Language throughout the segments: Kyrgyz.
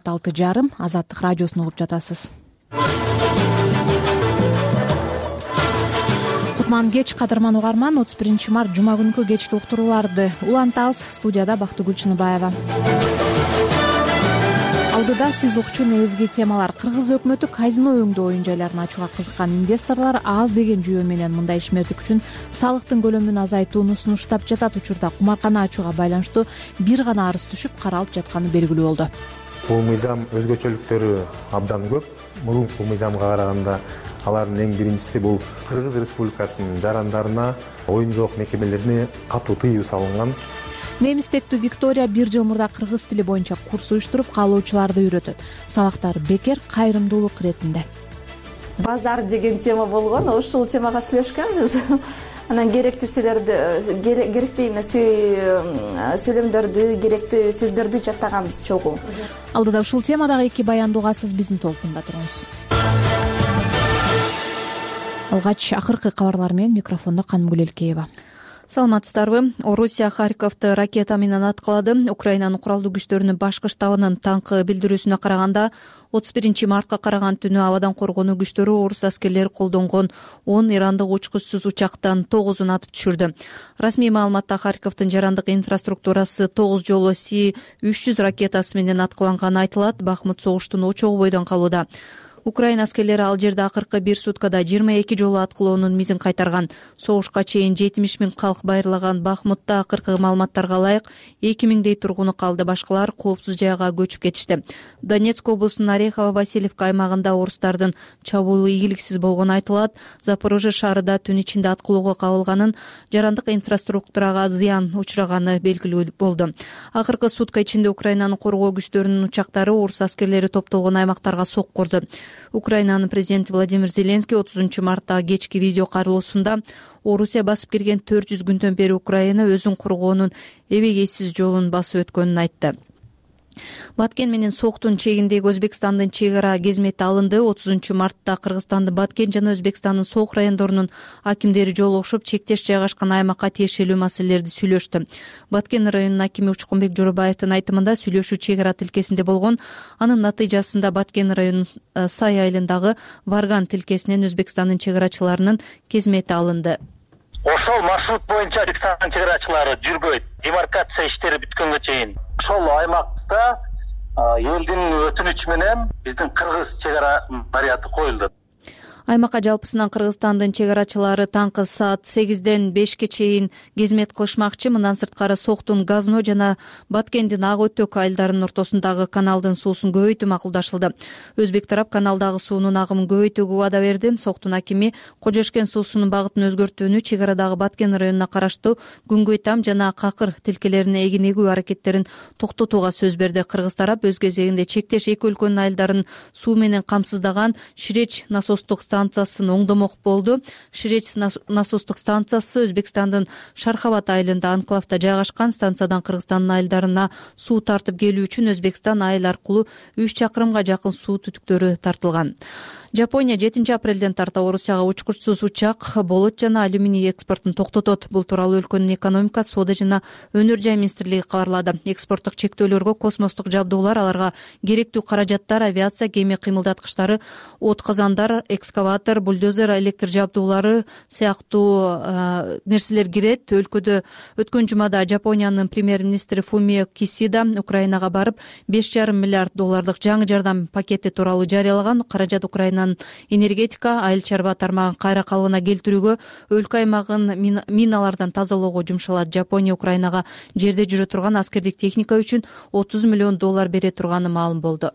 6:30 Азаттык радиосун угуп жатасыз. Кутман кеч кадырман угарман. 31 март жума күнкү кечки уктурууларды улантабыз. Студияда Бактыгүл Чыныбаева. Алдыда сиз укчу негизги темалар. Кыргыз өкмөтү казино өңдөө оюн жайларын ачууга кызыккан инвесторлор аз деген жүйө менен мындай ишмердик үчүн салыктын көлөмүн азайтууну сунуштап жатат. Учурда кумаркана ачууга байланыштуу бир гана арыз түшүп каралып жатканы белгилүү болду. Бул мыйзам өзгөчөлүктөрү абдан көп. Мурунку мыйзамга караганда алардын эң биринчиси бул Кыргыз Республикасынын жарандарына оюн жоок мекемелерине катуу тыюу салынган. Немистектүү Виктория 1 жыл мурда кыргыз тили боюнча курс уюштуруп, каалоочуларды үйрөтөт. Сабактар бекер, кайрымдуулук иретинде. Базар деген тема болгон, ушул темага сүйлөшкөнбүз. Анан керектүү сөйлөмдөрдү, керектүү сөздөрдү жаттаганбыз чогуу. Алдыда ушул темадагы 2 баянды угасыз, биздин толкунда туруңуз. Алгач акыркы кабарлар менен микрофондо Канымгүл Элкеева. Саламатсыздарбы? Орусия Харьковду ракета менен аткылады. Украинанын куралдуу күчтөрүнүн башкы штабынын таңкы билдирүүсүнө караганда 31 мартка караган түнү абадан коргонуу күчтөрү орус аскерлери колдонгон 10 ирандык учкучсуз учактан 9-ун атып түшүрдү. Расмий маалыматта Харьковдун жарандык инфраструктурасы 9 жолу С-300 ракетасы менен аткыланганы айтылат. Бахмут согуштун очогу бойдон калууда. Украина аскерлери ал жерде акыркы 1 суткада 22 жолу аткылоонун мизин кайтарган. Согушка чейин 70 000 калк байырлаган Бахмутта акыркы маалыматтарга ылайык 2000дей тургуну калды, башкалар коопсуз жайга көчүп кетишти. Донецк облусунун Орехово-Васильевка аймагында орустардын чабуулу ийгиликсиз болгону айтылат. Запорожье шаарында түн ичинде аткылоого кабылганын, жарандык инфраструктурага зыян учураганы белгилүү болду. Акыркы сутка ичинде Украинанын коргоо күчтөрүнүн учактары орус аскерлери топтолгон аймактарга сокку урду. Украинанын президенти Владимир Зеленский 30 мартта кечки видео кайрылуусунда Орусия басып кирген 400 күндөн бери Украина өзүн коргоонун эбегейсиз жолун басып өткөнүн айтты. Баткен менен Соктун чегиндеги Өзбекстандын чек ара кезмети алынды. 30 мартта Кыргызстандын Баткен жана Өзбекстандын Сок райондорунун акимдери жолугушуп, чектеш жайгашкан аймакка тиешелүү маселелерди сүйлөштү. Баткен районунун акими Учкунбек Жорубаевдин айтымында сүйлөшүү чек ара тилкесинде болгон. Анын натыйжасында Баткен районунун Сай айылындагы Варган тилкесинен Өзбекстандын чек арачыларынын кезмети алынды. Ошол маршрут боюнча Өзбекстандын чек арачылары жүрбөйт. Демаркация иштери бүткөнгө чейин. Ошол аймакта элдин өтүнүчү менен биздин кыргыз чек ара наряды коюлду. Аймакка жалпысынан Кыргызстандын чек арачылары таңкы саат 8ден 5ке чейин кезмет кылышмакчы. Мындан сырткары Соктун Газно жана Баткендин Ак Өтөк айылдарынын ортосундагы каналдын суусун көбөйтүү макулдашылды. Өзбек тарап каналдагы суунун агымын көбөйтүүгө убада берди. Соктун акими Кожешкен суусунун багытын өзгөртүүнү, чек арадагы Баткен районуна караштуу Күнгөй Там жана Какыр тилкелерине эгин эгүү аракеттерин токтотууга сөз берди. Кыргыз тарап өз кезегинде чектеш эки өлкөнүн айылдарын суу менен камсыздаган Ширеч насостук станциясын оңдомок болду. Ширеч насостук станциясы Өзбекстандын Шархабад айылында анклавда жайгашкан. Станциядан Кыргызстандын айылдарына суу тартып келүү үчүн Өзбекстан айыл аркылуу 3 чакырымга жакын суу түтүктөрү тартылган. Жапония 7 апрелден тарта Орусияга учкучсуз учак, болот жана алюминий экспортун токтотот. Бул тууралуу өлкөнүн экономика, соода жана өнөр жай министрлиги кабарлады. Экспорттук чектөөлөргө космостук жабдуулар, аларга керектүү каражаттар, авиация, кеме кыймылдаткычтары, от казандар, экскаватор, бульдозер, электр жабдуулары сыяктуу нерселер кирет. Өлкөдө өткөн жумада Жапониянын премьер-министри Фумио Кисида Украинага барып, $5,5 миллиард жаңы жардам пакети тууралуу жарыялаган. Каражат Украинанын энергетика, айыл чарба тармагын кайра калыбына келтирүүгө, өлкө аймагын миналардан тазалоого жумшалат. Жапония Украинага жерде жүрө турган аскердик техника үчүн $30 миллион бере турганы маалым болду.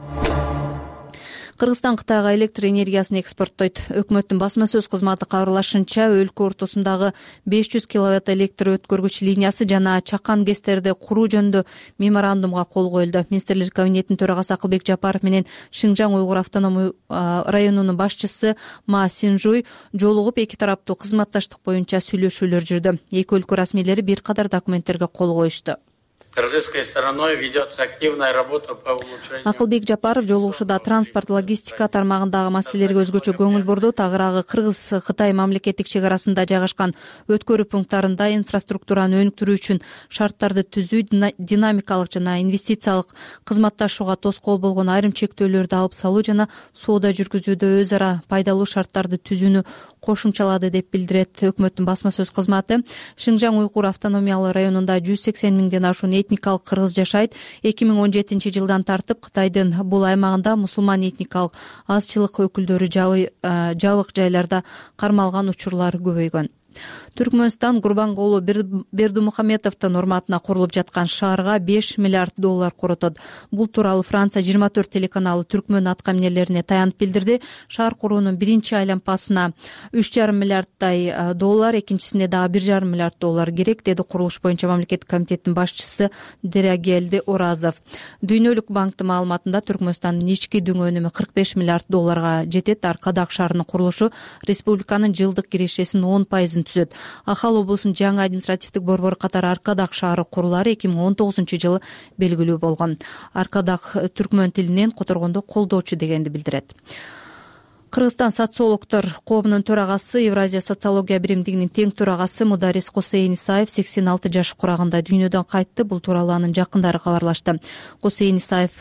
Кыргызстан Кытайга электр энергиясын экспорттойт. Өкмөттүн басма сөз кызматы кабарлашынча, өлкө ортосундагы 500 киловатт электр өткөргүч линиясы жана чакан гэстерди куруу жөнүндө меморандумга кол коюлду. Министрлер кабинетинин төрагасы Акылбек Жапаров менен Шыңжаң уйгур автономдук районунун башчысы Ма Синжуй жолугуп, эки тараптуу кызматташтык боюнча сүйлөшүүлөр жүрдү. Эки өлкө расмийлери бир катар документтерге кол коюшту. кыргызской стороной ведется активная работа по улучшению. Акылбек Жапаров жолугушууда транспорт логистика тармагындагы маселелерге өзгөчө көңүл бурду. Тагыраагы Кыргыз-Кытай мамлекеттик чек арасында жайгашкан өткөрүү пункттарында инфраструктураны өнүктүрүү үчүн шарттарды түзүү, динамикалык жана инвестициялык кызматташууга тоскоол болгон айрым чектөөлөрдү алып салуу жана соода жүргүзүүдө өз ара пайдалуу шарттарды түзүүнү кошумчалады деп билдирет өкмөттүн басма сөз кызматы. Шыңжаң Уйгур автономиялык районунда 180 миңден ашуун этникалык кыргыз жашайт. 2017 жылдан тартып Кытайдын бул аймагында мусулман этникалык азчылык өкүлдөрү жабык жайларда кармалган учурлар көбөйгөн. Түркмөнстан Гурбангулу Бердумухаметовдун урматына курулуп жаткан шаарга $5 миллиард коротот. Бул тууралуу Франция 24 телеканалы Түркмөн атка минерлерине таянып билдирди. Шаар куруунун биринчи айланпасына $3,5 миллиарддай, экинчисине дагы $1,5 миллиард керек, деди курулуш боюнча мамлекеттик комитеттин башчысы Дерагелди Оразов. Дүйнөлүк банктын маалыматында Түркмөнстандын ички дүң өнүмү $45 миллиард жетет. Аркадак шаарынын курулушу республиканын жылдык кирешесинин 10% түзөт. Ахал облусунун жаңы административдик борбору катары Аркадак шаары курулары 2019 жылы белгилүү болгон. Аркадак түркмөн тилинен которгондо колдоочу дегенди билдирет. Кыргызстан социологдор коомунун төрагасы, Евразия социология биримдигинин тең төрагасы Мударис Косейн Исаев 86 жаш курагында дүйнөдөн кайтты. Бул тууралуу анын жакындары кабарлашты. Косейн Исаев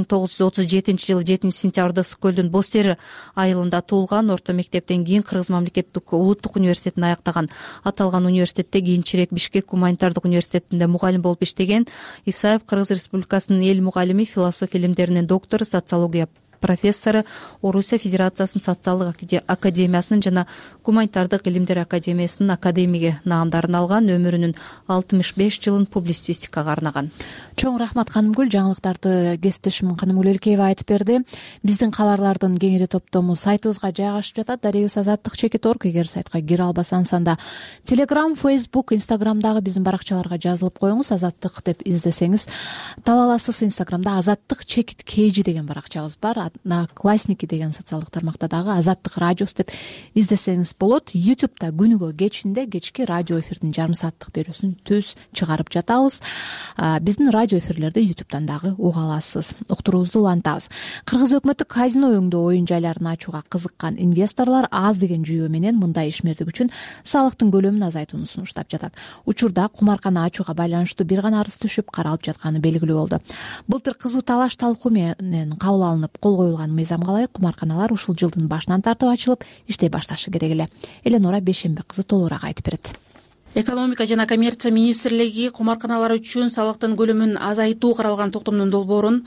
1937 жылы 7 сентябрда Ысык-Көлдүн Бостери айылында туулган. Орто мектептен кийин Кыргыз мамлекеттик улуттук университетин аяктаган. Аталган университетте кийинчерээк Бишкек гуманитардык университетинде мугалим болуп иштеген. Исаев Кыргыз Республикасынын эл мугалими, философия илимдеринин доктору, социология профессору, Орусия Федерациясынын социалдык академиясынын жана гуманитардык илимдер академиясынын академиги наамдарын алган. Өмүрүнүн 65 жылын публицистикага арнаган. Чоң рахмат Канымгүл. Жаңылыктарды кесиптешим Канымгүл Элкеева айтып берди. Биздин кабарлардын кеңири топтому сайтыбызга жайгашып жатат. darigis.azаттык.org. Эгер сайтка кире албасаңыз, анда Telegram, Facebook, Instagramдагы биздин баракчаларга жазылып коюңуз. Азаттык деп издесеңиз таба аласыз. Инстаграмда Азаттык _KG деген баракчабыз бар. Классники деген социалдык тармакта дагы Азаттык радиос деп издесеңиз болот. YouTube'да күнүгө кечки радио эфирдин жарым сааттык берүүсүн түз чыгарып жатабыз. Биздин радио эфирлерди YouTube'дан дагы уга аласыз. Уктуруубузду улантабыз. Кыргыз өкмөтү казино өңдөө оюн жайларын ачууга кызыккан инвесторлор аз деген жүйө менен мындай ишмердик үчүн салыктын көлөмүн азайтууну сунуштап жатат. Учурда кумаркана ачууга байланыштуу бир гана арыз түшүп каралып жатканы белгилүү болду. Былтыр кызуу талаш талкуу менен кабыл алынып кол коюлган мыйзамга ылайык кумарканалар ушул жылдын башынан тартып ачылып иштей башташы керек эле. Эленора Бейшембек кызы толугураак айтып берет. Экономика жана коммерция министрлиги кумарканалар үчүн салыктын көлөмүн азайтуу каралган токтомдун долбоорун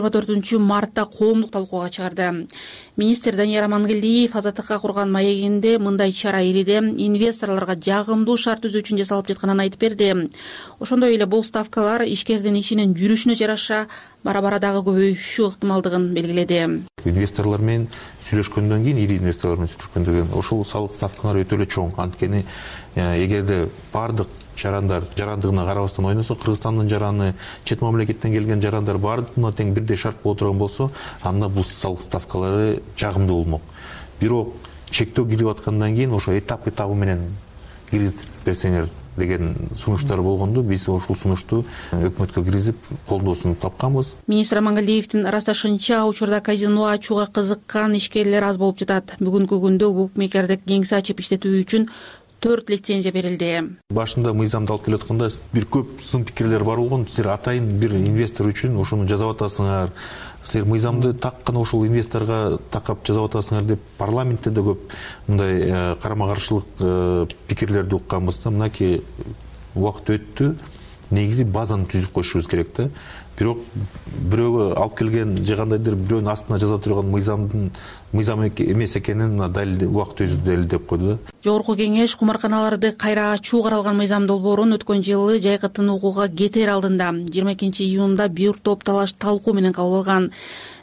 24 мартта коомдук талкууга чыгарды. Министр Данияр Амангелдиев Азаттыкка курган маегинде мындай чара ириде инвесторлорго жагымдуу шарт түзүү үчүн жасалып жатканын айтып берди. Ошондой эле бул ставкалар ишкердин ишинин жүрүшүнө жараша бара-бара дагы көбөйүшү ыктымалдыгын белгиледи. Инвесторлор менен сүйлөшкөндөн кийин, ири инвесторлор менен сүйлөшкөндөн кийин ушул салык ставкалары өтө эле чоң. Анткени эгерде бардык жарандар жарандыгына карабастан ойносо, Кыргызстандын жараны, чет мамлекеттен келген жарандар бардыгына тең бирдей шарт боло турган болсо, анда бул салык ставкалары жагымдуу болмок. Бирок чектөө кирип аткандан кийин ошо этап менен киргизип берсеңер деген сунуштар болгондо, биз ушул сунушту өкмөткө киргизип колдоосун тапканбыз. Министр Амангелдиевдин ырасташынча, учурда казино ачууга кызыккан ишкерлер аз болуп жатат. Бүгүнкү күндө букмекердик кеңсе ачып иштетүү үчүн 4 лицензия берилди. Башында мыйзамды алып келатканда бир көп сын пикирлер бар болгон. Силер атайын бир инвестор үчүн ошону жазап атасыңар. Силер мыйзамды таккана ошол инвесторго такап жазап атасыңар деп парламентте да көп мындай карама-каршылык пикирлерди укканбыз да. Мынакей убакыт өттү. Негизи базаны түзүп коюшубуз керек да. Бирок бирөөгө алып келген же кандайдыр бирөөнүн астына жаза турган мыйзам эмес экенин далил убакыт өзү далилдеп койду да. Жогорку кеңеш кумарканаларды кайра ачуу каралган мыйзам долбоорун өткөн жылы жайкытын угууга кетер алдында 22 июнда бир топ талаш талкуу менен кабыл алган.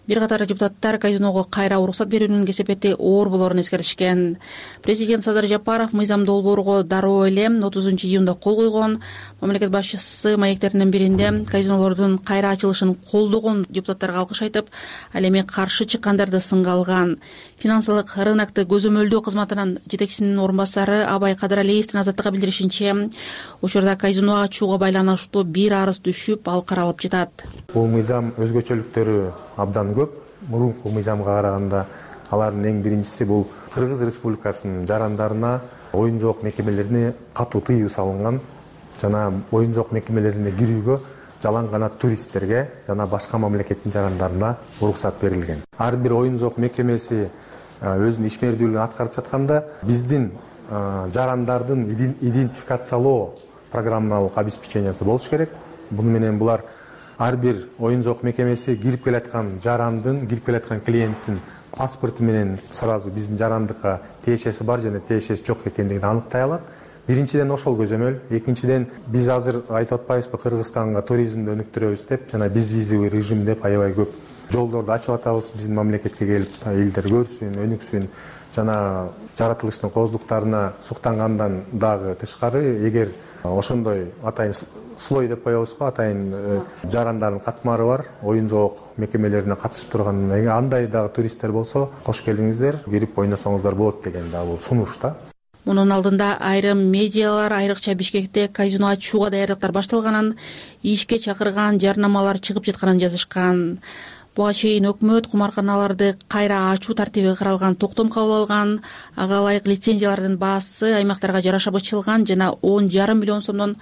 Бир катар депутаттар казиного кайра уруксат берүүнүн кесепети оор болоорун эскертишкен. Президент Садыр Жапаров мыйзам долбоорго дароо эле 30 июнда кол койгон. Мамлекет башчысы маектеринин биринде казинолордун кайра ачылышын колдогон депутаттарга алкыш айтып, ал эми каршы чыккандарды сынга алган. Финансылык рынокты көзөмөлдөө кызматынын жетекчисинин орун басары Абай Кадыралиевдин Азаттыкка билдиришинче, учурда казино ачууга байланыштуу бир арыз түшүп, ал каралып жатат. Бул мыйзам өзгөчөлүктөрү абдан көп. Мурунку мыйзамга караганда алардын эң биринчиси бул Кыргыз Республикасынын жарандарына оюн жоок мекемелерине катуу тыюу салынган. Жана оюн жоок мекемелерине кирүүгө жалаң канат туристтерге жана башка мамлекеттин жарандарына уруксат берилген. Ар бир оюн жоок мекемеси өзүнүн ишмердүүлүгүн аткарып жатканда биздин жарандардын идентификациялоо программалык обеспечениясы болуш керек. Буну менен булар ар бир оюн жоок мекемеси кирип келаткан жарандын, кирип келаткан клиенттин паспорту менен сразу биздин жарандыкка тиешеси бар жана тиешеси жок экендигин аныктай алат. Биринчиден ошол көзөмөл, экинчиден биз азыр айтып атпайбызбы Кыргызстанга туризмди өнүктүрөбүз деп, жана безвизовый режим деп аябай көп жолдорду ачып атабыз. Биздин мамлекетке келип элдер көрсүн, өнүксүн, жана жаратылыштын кооздуктарына суктангандан дагы тышкары, эгер ошондой атайын слой деп коебуз го, атайын жарандардын катмары бар, оюн жоок мекемелерине катышып турган андай дагы туристтер болсо, кош келиңиздер, кирип ойносоңуздар болот деген дагы бул сунуш да. Мунун алдында айрым медиалар, айрыкча Бишкекте казино ачууга даярдыктар башталганын, ишке чакырган жарнамалар чыгып жатканын жазышкан. Буга чейин өкмөт кумарканаларды кайра ачуу тартиби каралган токтом кабыл алган, ага ылайык лицензиялардын баасы аймактарга жараша бычылган жана 10,5 миллион сомдон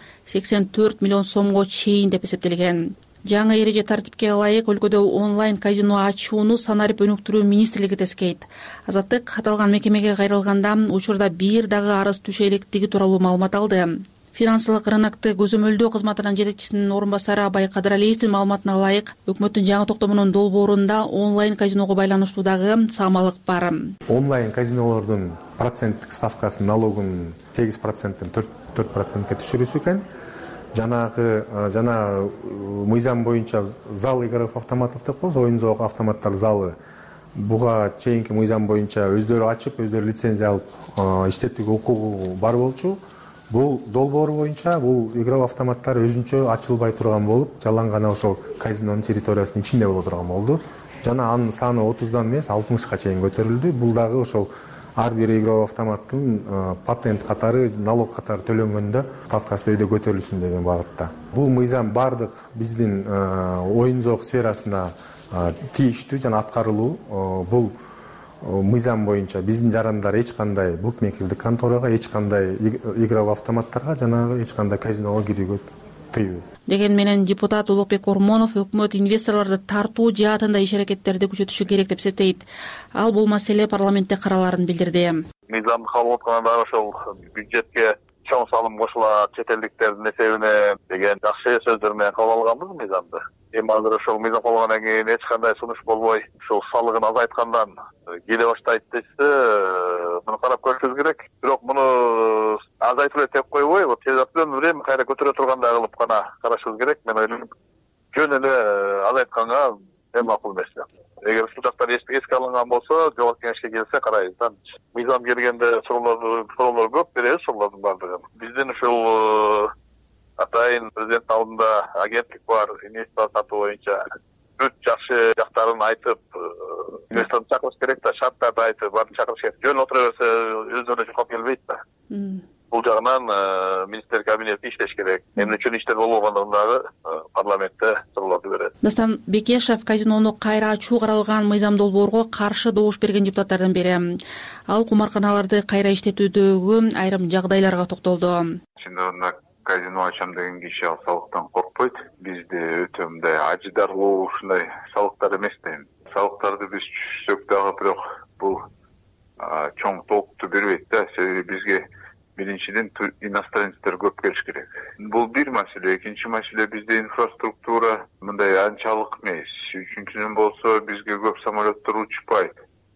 84 миллион сомго чейин деп эсептелген. Жаңы эреже тартипке ылайык өлкөдө онлайн казино ачууну санарип өнүктүрүү министрлиги тескейт. Азаттык аталган мекемеге кайрылганда учурда бир дагы арыз түшө электиги тууралуу маалымат алды. Финансылык рынокты көзөмөлдөө кызматынын жетекчисинин орун басары Абай Кадыралиевдин маалыматына ылайык, өкмөттүн жаңы токтомунун долбоорунда онлайн казиного байланыштуу дагы саамалык бар. Онлайн казинолордун проценттик ставкасын налогун 8%-тен 4%ке түшүрүүсү экен. Жана мыйзам боюнча зал игровых автоматов деп коебуз, оюн жоок автоматтар залы. Буга чейинки мыйзам боюнча өздөрү ачып, өздөрү лицензия алып иштетүүгө укугу бар болчу. Бул долбоор боюнча бул игровых автоматтар өзүнчө ачылбай турган болуп, жалаң гана ошол казинонун территориясынын ичинде боло турган болду. Жана анын саны 30дан эмес 60ка чейин көтөрүлдү. Бул дагы ошол ар бир игровых автоматтын патент катары, налог катары төлөнгөндө ставкасы өйдө көтөрүлсүн деген багытта. Бул мыйзам бардык биздин оюн жоок сферасына тийиштүү жана аткарылуу. Бул мыйзам боюнча биздин жарандар эч кандай букмекердик конторага, эч кандай игровых автоматтарга жана эч кандай казиного кирүүгө тыюу. Деген менен депутат Улукбек Ормонов өкмөт инвесторлорду тартуу жаатында иш-аракеттерди күчөтүшү керек деп эсептейт. Ал бул маселе парламентте караларын билдирди. Мыйзамды кабыл атканда ошол бюджетке чоң салым кошулат, чет элдиктердин эсебине деген жакшы сөздөр менен кабыл алганбыз мыйзамды. Эми азыр ошол мыйзам кабыл алгандан кийин эч кандай сунуш болбой, ошол салыгын азайткандан келе баштайт десе, муну карап көрүшүбүз керек. Бирок муну азайтып эле деп койбой, вот тез время кайра көтөрө тургандай кылып гана карашыбыз керек. Мен ойлойм, жөн эле азайтканга эң макул нерсе. Эгер ушул жактар эске алынган болсо, жогорку кеңешке келсе карайбыз. Мыйзам келгенде суроолор көп, беребиз суроолордун баардыгын. Биздин ушул атайын президент алдында агенттик бар, инвестор сатуу боюнча бүт жакшы жактарын айтып, инвесторду чакырыш керек да, шарттарды айтып, баарын чакырыш керек. Жөн отура берсе өздөрүнө жукап келбейт да. Бул жагынан министрлик кабинети иштеш керек. Эмне үчүн иштер болбогондугун дагы парламентте суроолорду берет. Дастан Бекешев казинону кайра ачуу каралган мыйзам долбоорго каршы добуш берген депутаттардын бири. Ал кумарканаларды кайра иштетүүдөгү айрым жагдайларга токтолду. Казино ачам деген киши ал салыктан коркпойт. Бизде өтө мындай ажыдарлуу ушундай салыктар эмес дейм. Салыктарды биз түшүрсөк дагы бирок бул чоң толукту бербейт да. Себеби бизге биринчиден иностранецтер көп келиш керек. Бул бир маселе. Экинчи маселе, бизде инфраструктура мындай анчалык эмес. Үчүнчүдөн болсо бизге көп самолеттер учпайт.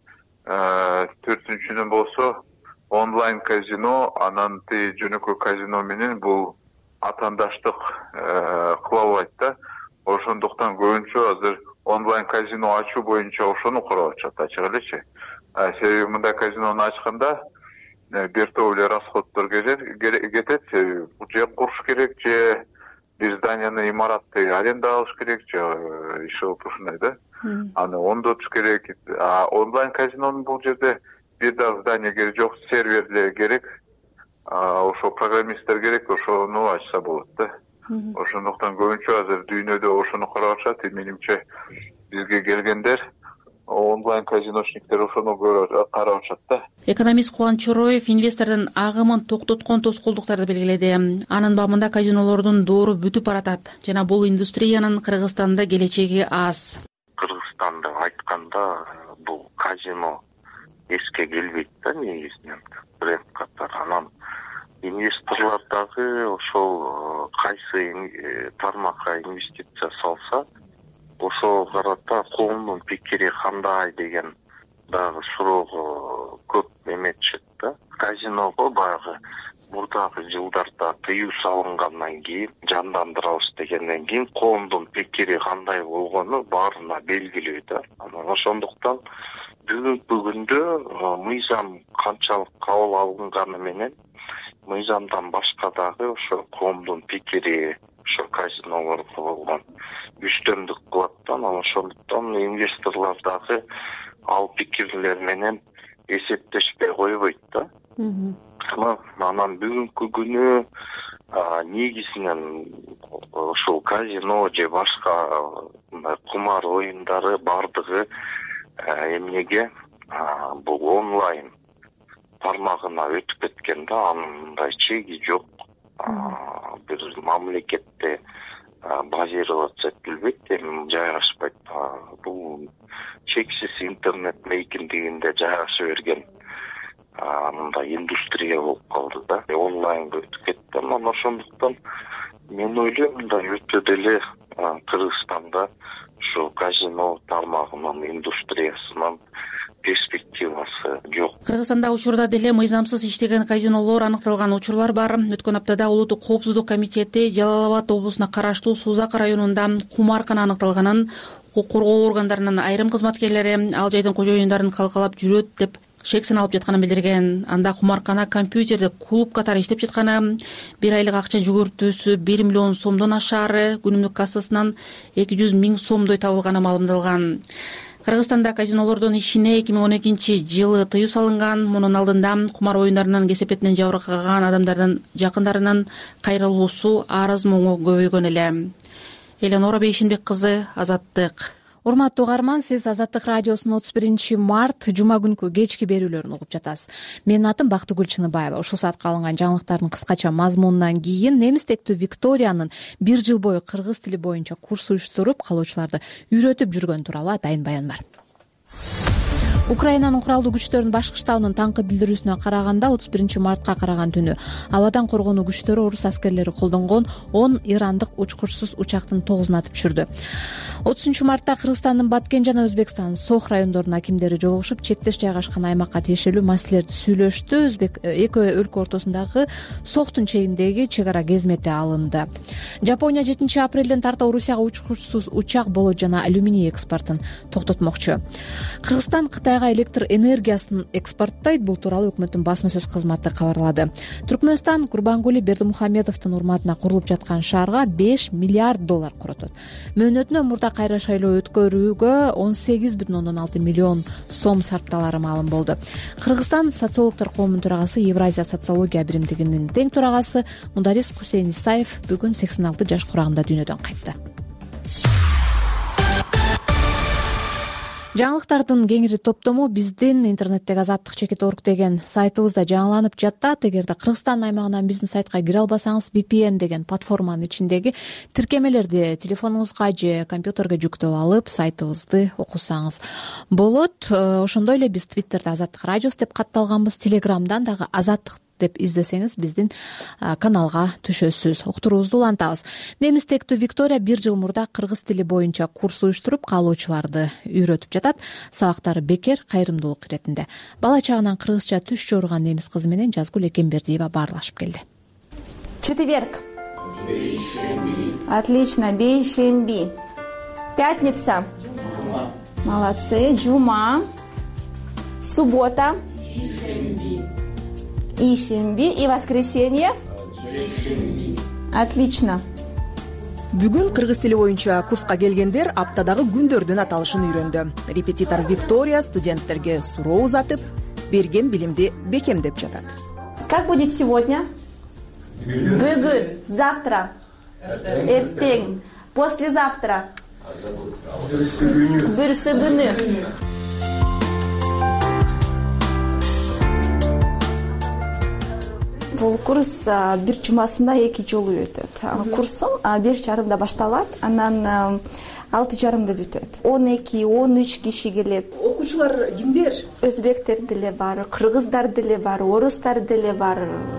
Төртүнчүдөн болсо онлайн казино, анан жөнөкөй казино менен бул атаандаштык кыла албайт да. Ошондуктан көбүнчө азыр онлайн казино ачуу боюнча ошону карап атышат ачык элечи. Себеби мындай казинону ачканда бир топ эле расходдор кетет. Себеби же куруш керек, же бир зданияны, имаратты аренда алыш керек, же иши ушундай да. Аны оңдотуш керек. Онлайн казинонун бул жерде бир дагы здание керек жок, сервер деле керек. Ошо программисттер керек, ошону ачса болот да. Ошондуктан көбүнчө азыр дүйнөдө ошону карап атышат. Менимче бизге келгендер онлайн казиношниктер ошону карап атышат да. Экономист Кубаныч Чороев инвестордун агымын токтоткон тоскоолдуктарды белгиледи. Анын бабында казинолордун доору бүтүп баратат жана бул индустриянын Кыргызстанда келечеги аз. Кыргызстанды айтканда бул казино эске келбейт да негизинен бренд катары. Анан инвесторлор дагы ошол кайсы тармакка инвестиция салса, ошого карата коомдун пикири кандай деген дагы суроо көп эметишет да. Казиного баягы мурдагы жылдарда тыюу салынгандан кийин, жандандырабыз дегенден кийин коомдун пикири кандай болгону баарына белгилүү да. Анан ошондуктан бүгүнкү күндө мыйзам канчалык кабыл алынганы менен мыйзамдан башка дагы ошо коомдун пикири ошо казинолорго болгон үстөмдүк кылат да. Ошондуктан инвесторлор дагы ал пикирлер менен эсептешпей койбойт да. Анан бүгүнкү күнү негизинен ошол казино же башка кумар оюндары бардыгы эмнеге бул онлайн тармагына өтүп кеткен да. Анын мындай чеги жок. Бир мамлекетте базироваться этилбейт, жайгашпайт. Бул чексиз интернет мейкиндигинде жайгаша берген мындай индустрия болуп калды да. Онлайнга өтүп кетти. Анан ошондуктан мен ойлойм мындай өтө деле Кыргызстанда ушу казино тармагынын индустриясынын перспективасы жок. Кыргызстанда учурда деле мыйзамсыз иштеген казинолор аныкталган учурлар бар. Өткөн аптада Улуттук коопсуздук комитети Жалал Абад облусуна караштуу Сузак районунда кумаркана аныкталганын, укук коргоо органдарынын айрым кызматкерлери ал жайдын кожоюндарын калкалап жүрөт деп шексин алып жатканын билдирген. Анда кумаркана компьютерде клуб катары иштеп жатканы, бир айлык акча жүгүртүүсү 1 миллион сомдон ашаары, күнүмдүк кассасынан 200 миң сомдой табылганы маалымдалган. Кыргызстанда казинолордун ишине 2012-жылы тыюу салынган. Мунун алдында кумар оюндарынын кесепетинен жабыркаган адамдардын жакындарынын кайрылуусу арыз моңу көбөйгөн эле. Эленора Бейшинбек кызы, Азаттык. Урматтуу угарман, сиз Азаттык радиосунун 31 март жума күнкү кечки берүүлөрүн угуп жатасыз. Менин атым Бактыгүл Чыныбаева. Ушул саатка алынган жаңылыктардын кыскача мазмунунан кийин немис тектүү Викториянын 1 жыл бою кыргыз тили боюнча курс уюштуруп, калуучуларды үйрөтүп жүргөнү тууралуу атайын баян бар. Украинанын куралдуу күчтөрүнүн башкы штабынын таңкы билдирүүсүнө караганда 31 мартка караган түнү абадан коргонуу күчтөрү орус аскерлери колдонгон 10 ирандык учкучсуз учактын 9-ун атып түшүрдү. 30 мартта Кыргызстандын Баткен жана Өзбекстандын Сох райондорунун акимдери жолугушуп, чектеш жайгашкан аймакка тиешелүү маселелерди сүйлөштү. Эки өлкө ортосундагы Сохтун чегиндеги чек ара кезмети алынды. Жапония 7 апрелден тарта Орусияга учкучсуз учак, болот жана алюминий экспортун токтотмокчу. Кыргызстан Кытайга электр энергиясын экспорттойт. Бул тууралуу өкмөттүн басма сөз кызматы кабарлады. Түркмөнстан Курбангули Бердимухамедовдун урматына курулуп жаткан шаарга 5 миллиард доллар коротот. Мөөнөтүнө мурда кайра шайлоо өткөрүүгө 18,6 миллион сом сарпталары маалым болду. Кыргызстан социологдор коомунун төрагасы, Евразия социология биримдигинин тең төрагасы Мударис Хусейн Исаев бүгүн 86 жаш курагында дүйнөдөн кайтты. Жаңылыктардын кеңири топтому биздин интернеттеги azattik.org деген сайтыбызда жаңыланып жатат. Эгерде Кыргызстан аймагынан биздин сайтка кире албасаңыз, VPN деген платформанын ичиндеги тиркемелерди телефонуңузга же компьютерге жүктөп алып, сайтыбызды окусаңыз болот. Ошондой эле биз Twitterде Азаттык радиос деп катталганбыз, Телеграмдан дагы Азаттык деп издесеңиз биздин каналга түшөсүз. Уктуруубузду улантабыз. Немис тектүү Виктория 1 жыл мурда кыргыз тили боюнча курс уюштуруп, калуучуларды үйрөтүп жатат. Сабактары бекер, кайрымдуулук иретинде. Бала чагынан кыргызча түш жорган немис кызы менен Жазгүл Экембердиева баарлашып келди. Четверг. Отлично, бейшемби. Пятница. Молодцы. Жума. Суббота. Ишемби. И воскресенье. Отлично. Бүгүн кыргыз тили боюнча курска келгендер аптадагы күндөрдүн аталышын үйрөндү. Репетитор Виктория студенттерге суроо узатып, берген билимди бекемдеп жатат. Как будет сегодня? Бүгүн. Завтра. Эртең. Послезавтра. Бүрсү күнү. Бул курс бир жумасында 2 жолу өтөт. Курсум 5:30 башталат, анан 6:30 бүтөт. 12-13 киши келет. Окуучулар кимдер? Өзбектер деле бар, кыргыздар деле бар, орустар деле бар.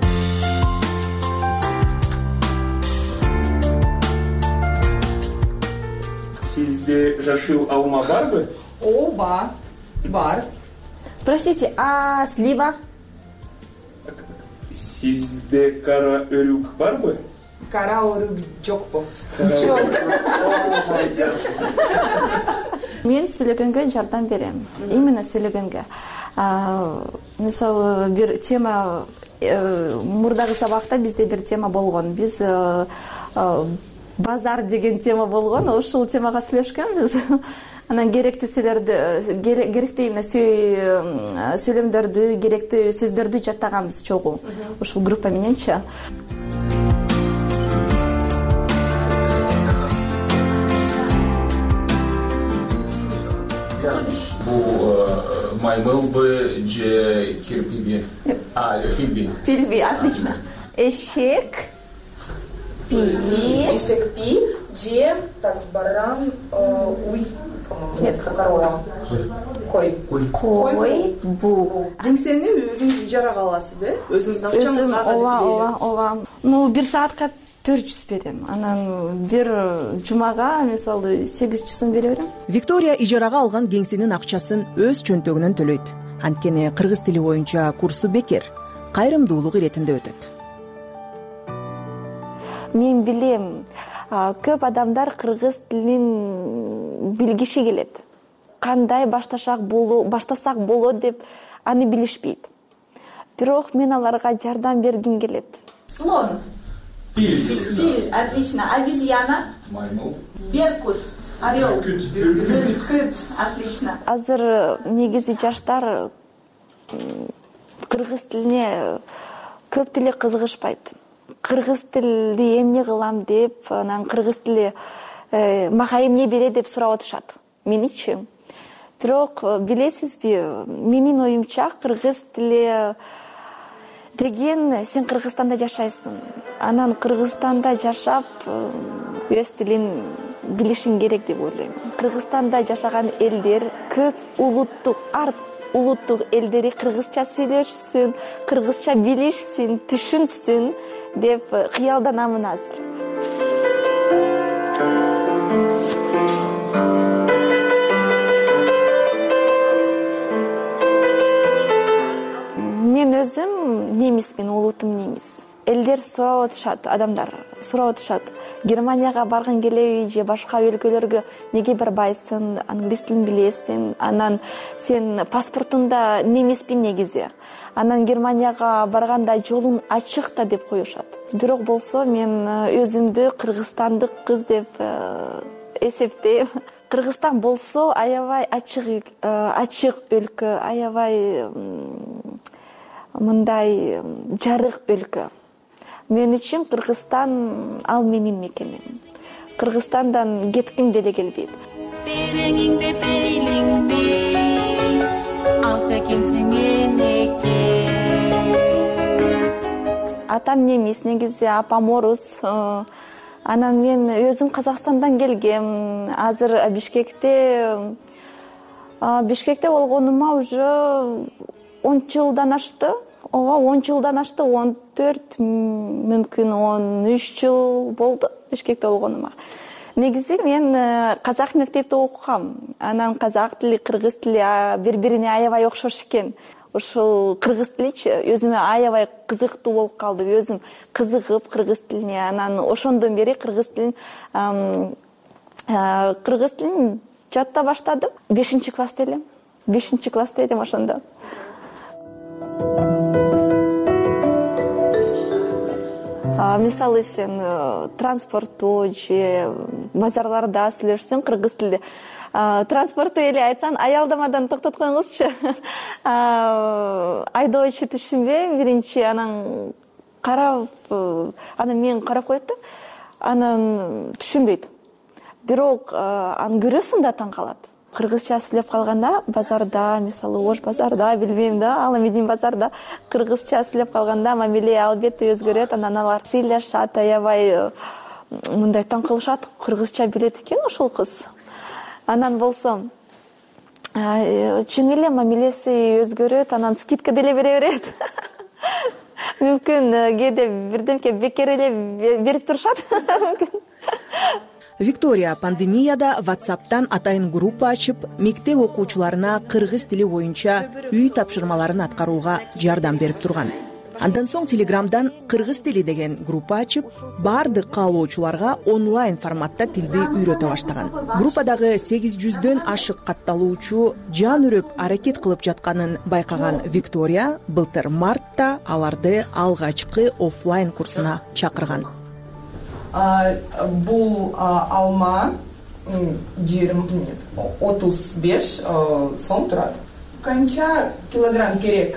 Сизде жашыл алма барбы? Ооба, бар. Спросите, а слива? Сизде кара өрүк барбы? Кара өрүк жокпу? Жок. Мен сүйлөгөнгө жардам берем. Именно сүйлөгөнгө. Мисалы, бир тема мурдагы сабакта бизде бир тема болгон. Биз базар деген тема болгон. Ошол темага сүйлөшкөнбүз. Анан керектүү именно сүйлөмдөрдү, керектүү сөздөрдү жаттаганбыз чогуу. Ушул группа мененчи. Бул маймылбы же кирпиби? Пилби. Пилби, отлично. Эшек, пи. Эшек пи, же так баран, уй. Нет, корова. Кой. Кой, бу. Кеңсени өзүңүз ижарага аласыз, өзүңүздүн акчаңызга? Ооба. Ну, 1 саатка 400 берем. Анан бир жумага, мисалы, 800 бере берем. Виктория ижарага алган кеңсенин акчасын өз чөнтөгүнөн төлөйт. Анткени кыргыз тили боюнча курсу бекер, кайрымдуулук иретинде өтөт. Мен билем, көп адамдар кыргыз тилин билгиши келет. Кандай баштасак болот деп аны билишпейт. Бирок мен аларга жардам бергим келет. Слон. Фил, отлично. Обезьяна. Маймыл. Беркут. Орел. Бүркүт. Отлично. Азыр негизи жаштар кыргыз тилине көп деле кызыгышпайт. Кыргыз тилди эмне кылам деп, анан кыргыз тили мага эмне берет деп сурап атышат. Меничи. Бирок билесизби, менин оюмча кыргыз тили деген сен Кыргызстанда жашайсың. Анан Кыргызстанда жашап өз тилин билишиң керек деп ойлойм. Кыргызстанда жашаган элдер көп улуттук элдери кыргызча сүйлөшсүн, кыргызча билишсин, түшүнсүн деп кыялданамын азыр. Мен өзүм немисмин, улутум немис. Элдер сурап атышат, адамдар сурап атышат. Германияга баргың келеби же башка өлкөлөргө неге барбайсың? Англис тилин билесиң, анан сен паспортунда немиспин негизи. Анан Германияга барганда жолуң ачык да деп коюшат. Бирок болсо мен өзүмдү кыргызстандык кыз деп эсептейм. Кыргызстан болсо аябай ачык өлкө, аябай мындай жарык өлкө. Мен үчүн Кыргызстан ал менин мекеним. Кыргызстандан кетким деле келбейт. Атам немис, негизи апам орус. Анан мен өзүм Казакстандан келгем. Азыр Бишкекте болгонума уже 10 жылдан ашты. Ооба, 10 жылдан ашты, 14, мүмкүн 13 жыл болду Бишкекте болгонума. Негизи мен казак мектепте окугам. Анан казак тили, кыргыз тили бири-бирине аябай окшош экен. Ушул кыргыз тиличи өзүмө аябай кызыктуу болуп калды. Өзүм кызыгып кыргыз тилине, анан ошондон бери кыргыз тилин кыргыз тилин жатта баштадым. 5-класста элем. 5-класста элем ошондо. Мисалы сен транспортту же базарларда сүйлөшсөң кыргыз тилде, транспортту эле айтсаң аялдамадан токтоп коюңузчу. Айдоочу түшүнбөй биринчи, анан карап, анан мен карап коет да, анан түшүнбөйт. Бирок аны көрөсүң да таң калат. Кыргызча сүйлөп калганда базарда, мисалы Ош базарда, билбейм да, Ала Медин базарда кыргызча сүйлөп калганда мамиле албетте өзгөрөт. Анан алар сыйлашат, аябай мындай таң калышат, кыргызча билет экен ошол кыз. Анан болсо чың эле мамилеси өзгөрөт, анан скидка деле бере берет. Мүмкүн кээде бирдемке бекер эле берип турушат. Виктория пандемияда WhatsApp'тан атайын группа ачып, мектеп окуучуларына кыргыз тили боюнча үй тапшырмаларын аткарууга жардам берип турган. Андан соң Телеграмдан кыргыз тили деген группа ачып, бардык каалоочуларга онлайн форматта тилди үйрөтө баштаган. Группадагы 800дөн ашык катталуучу жан үрөп аракет кылып жатканын байкаган Виктория былтыр мартта аларды алгачкы офлайн курсуна чакырган. Бул алма 35 сом турат. Канча килограмм керек?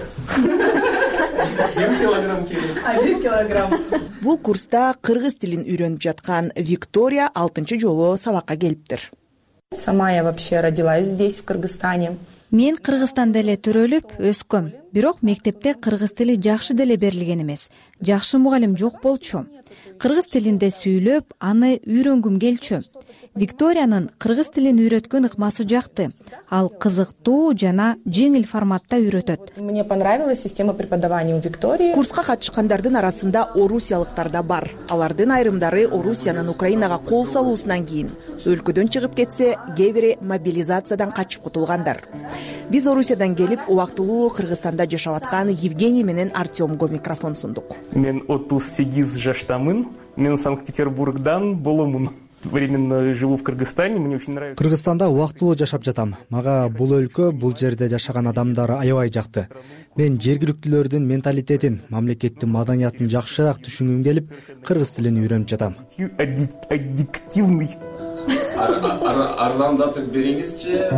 1 килограмм керек. 1 килограмм. Бул курста кыргыз тилин үйрөнүп жаткан Виктория 6-чы жолу сабакка келиптир. Сама я вообще родилась здесь, в Кыргызстане. Мен Кыргызстанда эле төрөлүп өскөм. Бирок мектепте кыргыз тили жакшы деле берилген эмес. Жакшы мугалим жок болчу. Кыргыз тилинде сүйлөп, аны үйрөнгүм келчү. Викториянын кыргыз тилин үйрөткөн ыкмасы жакты. Ал кызыктуу жана жеңил форматта үйрөтөт. Мне понравилась система преподавания у Виктории. Курска катышкандардын арасында орусиялыктар да бар. Алардын айрымдары Орусиянын Украинага кол салуусунан кийин өлкөдөн чыгып кетсе, кээ бири мобилизациядан качып кутулгандар. Биз Орусиядан келип, убактылуу Кыргызстанда жашап аткан Евгений менен Артемго микрофон сундук. Мен 38 жаштамын. Мен Санкт-Петербургдан боломун. Временно живу в Кыргызстане, мне очень нравится. Кыргызстанда убактылуу жашап жатам. Мага бул өлкө, бул жерде жашаган адамдар аябай жакты. Мен жергиликтүүлөрдүн менталитетин, мамлекеттин маданиятын жакшыраак түшүнгүм келип, кыргыз тилин үйрөнүп жатам. Аддиктивный. Арзандатып бериңизчи.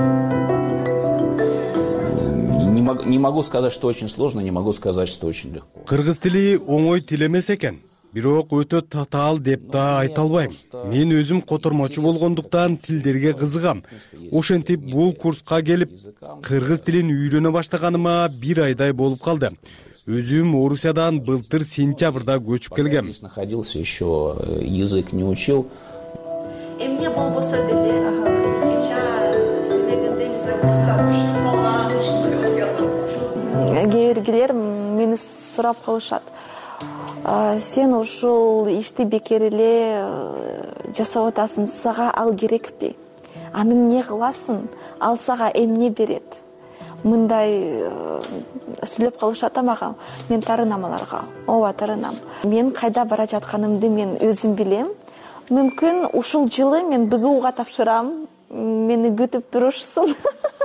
Не могу сказать, что очень сложно, не могу сказать, что очень легко. Кыргыз тили оңой тил эмес экен. Бирок өтө татаал деп да айта албайм. Мен өзүм котормочу болгондуктан тилдерге кызыгам. Ошентип бул курска келип, кыргыз тилин үйрөнө баштаганыма 1 айдай болуп калды. Өзүм Орусиядан былтыр сентябрда көчүп келгем. Находился еще, язык не учил. Эмне болбосо деле, кээ мени сурап калышат. Сен ушул ишти бекер эле жасап атасың, сага ал керекпи? Аны эмне кыласың? Ал сага эмне берет? Мындай сүйлөп калышат мага. Мен тарынам аларга. Ооба, тарынам. Мен кайда бара жатканымды мен өзүм билем. Мүмкүн ушул жылы мен БГУга тапшырам. Мени күтүп турушсун.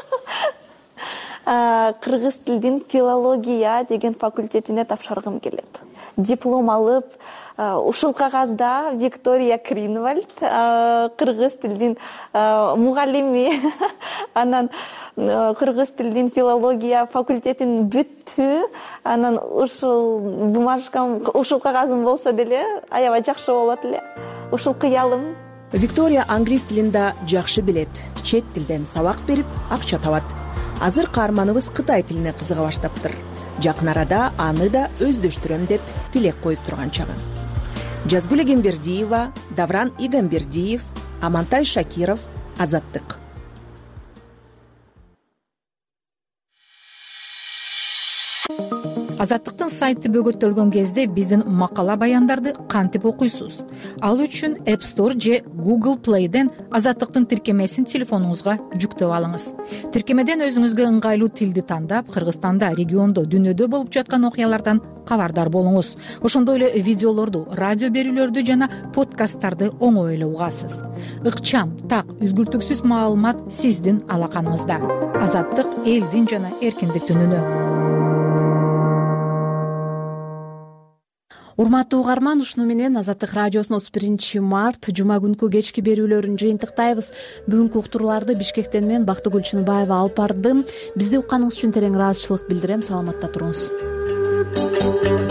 Кыргыз тилдин филология деген факультетине тапшыргым келет. Диплом алып, ушул кагазда Виктория Кринвальд, кыргыз тилдин мугалими, анан кыргыз тилдин филология факультетин бүттү, анан ушул бумажкам, ушул кагазым болсо деле аябай жакшы болот эле. Ушул кыялым. Виктория англис тилин да жакшы билет. Чет тилден сабак берип, акча табат. Азыр каарманыбыз Кытай тилине кызыга баштаптыр. Жакын арада аны да өздөштүрөм деп тилек коюп турган чагы. Жазгүл Эгембердиева, Давран Игамбердиев, Амантай Шакиров, Азаттык. Азаттыктын сайты бөгөттөлгөн кезде биздин макала баяндарды кантип окуйсуз? Ал үчүн App Store же Google Play'ден Азаттыктын тиркемесин телефонуңузга жүктөп алыңыз. Тиркемеден өзүңүзгө ыңгайлуу тилди тандап, Кыргызстанда, региондо, дүйнөдө болуп жаткан окуялардан кабардар болуңуз. Ошондой эле видеолорду, радио берүүлөрдү жана подкасттарды оңой эле угасыз. Ыкчам, так, үзгүлтүксүз маалымат сиздин алаканыңызда. Азаттык элдин жана эркиндиктин үнү. Урматтуу угарман, ушуну менен Азаттык радиосунун 31 март жума күнкү кечки берүүлөрүн жыйынтыктайбыз. Бүгүнкү уктурууларды Бишкектен мен Бактыгүл Чыныбаева алып бардым. Бизди укканыңыз үчүн терең ыраазычылык билдирем. Саламатта туруңуз.